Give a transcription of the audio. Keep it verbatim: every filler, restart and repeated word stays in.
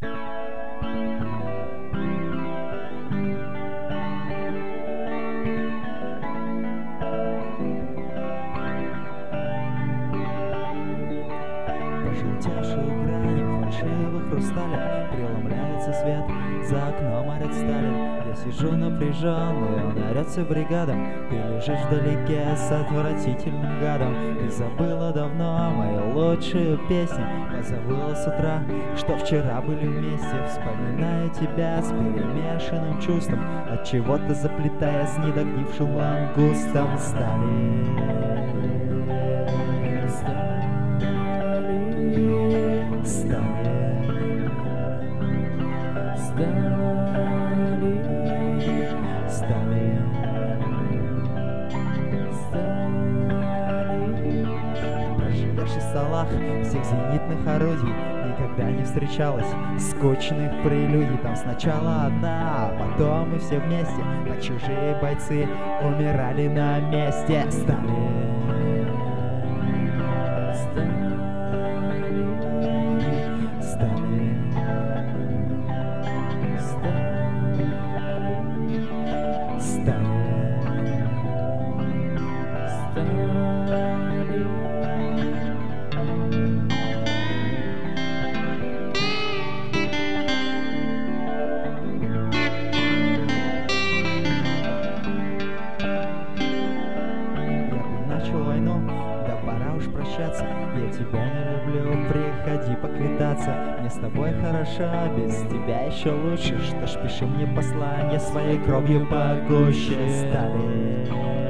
Пожелтевшую грани фальшивых хрусталей преломляется свет, за окном орет Сталин. Я сижу напряженный, он орется бригадом. Ты лежишь вдалеке с отвратительным гадом. Ты забыла давно мою лучшую песню, позабыла с утра, что вчера были вместе. Вспоминаю тебя с перемешанным чувством, от чего-то заплетая с недогнившим лангустом. Сталин, Сталин, Сталин, Сталин, Сталин. Проживешь в столах всех зенитных орудий, никогда не встречалась скучных прелюдий. Там сначала одна, а потом мы все вместе, как чужие бойцы, умирали на месте. Сталин, Сталин, Сталин, Сталин, Сталин. Войну, да пора уж прощаться. Я тебя не люблю, приходи поквитаться. Мне с тобой хорошо, без тебя еще лучше. Что ж, пиши мне послание своей кровью погуще. Сталин.